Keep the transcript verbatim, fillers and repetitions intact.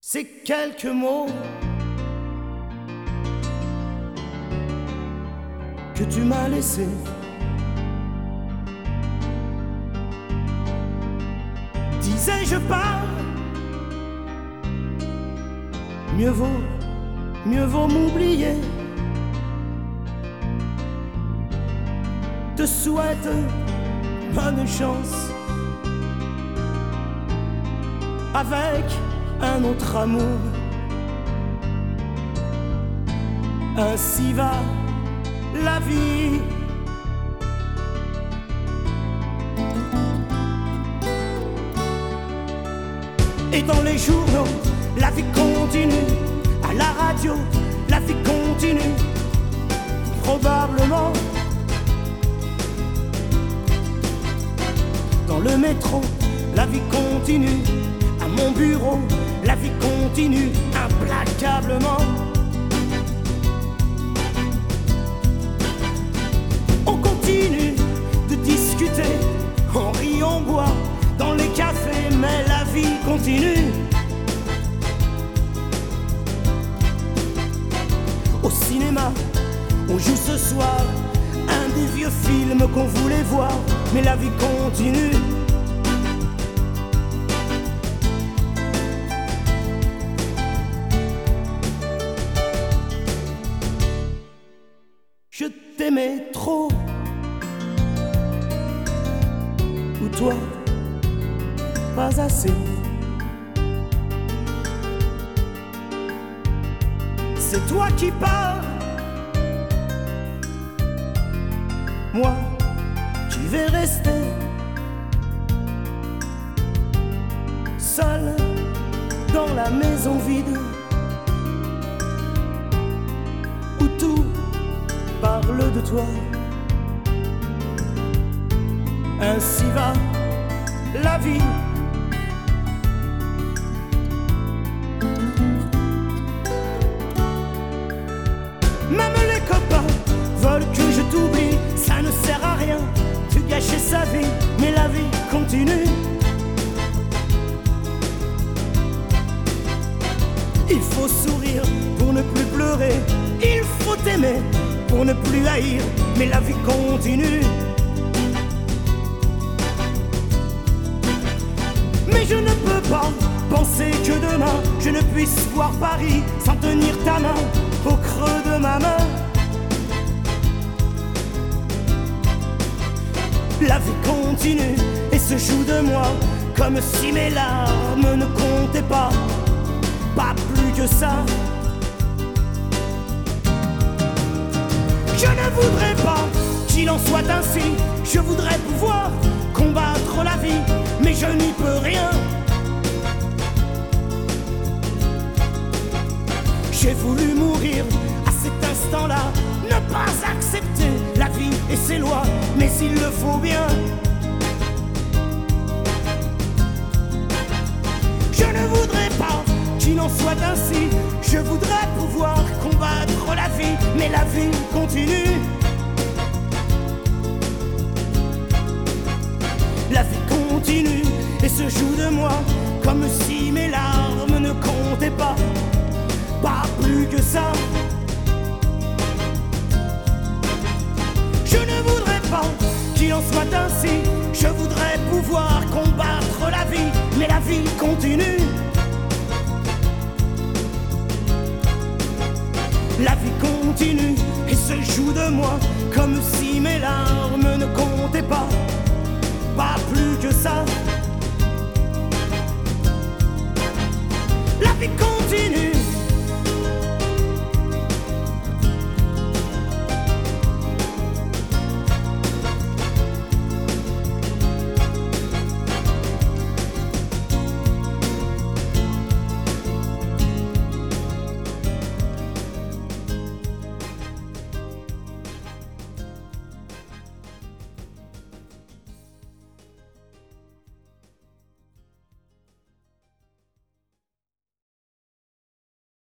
Ces quelques mots que tu m'as laissés, disais-je pas, mieux vaut, mieux vaut m'oublier. Te souhaite bonne chance avec un autre amour. Ainsi va la vie. Et dans les journaux, la vie continue. À la radio, la vie continue. Probablement dans le métro, la vie continue. À mon bureau, la vie continue implacablement. On continue de discuter, on rit, on boit dans les cafés, mais la vie continue. Au cinéma, on joue ce soir un des vieux films qu'on voulait voir, mais la vie continue. Je t'aimais trop, ou toi, pas assez. C'est toi qui pars, moi qui vais rester seul dans la maison vide où tout parle de toi. Ainsi va la vie. Même les copains veulent que je t'oublie. Ça ne sert à rien de gâcher sa vie, mais la vie continue. Il faut sourire pour ne plus pleurer. Il faut aimer pour ne plus haïr, mais la vie continue. Mais je ne peux pas penser que demain je ne puisse voir Paris sans tenir ta main au creux de ma main. La vie continue et se joue de moi comme si mes larmes ne comptaient pas, pas plus que ça. Je ne voudrais pas qu'il en soit ainsi. Je voudrais pouvoir combattre la vie, mais je n'y peux rien. J'ai voulu mourir à cet instant-là, ne pas accepter la vie et ses lois, mais il le faut bien. Je ne voudrais pas qu'il en soit ainsi. Je voudrais pouvoir combattre la vie, mais la vie continue. La vie continue et se joue de moi comme si mes larmes ne comptaient pas, pas plus que ça. Je ne voudrais pas qu'il en soit ainsi. Je voudrais pouvoir combattre la vie, mais la vie continue. La vie continue et se joue de moi comme si mes larmes ne comptaient pas, pas plus que ça.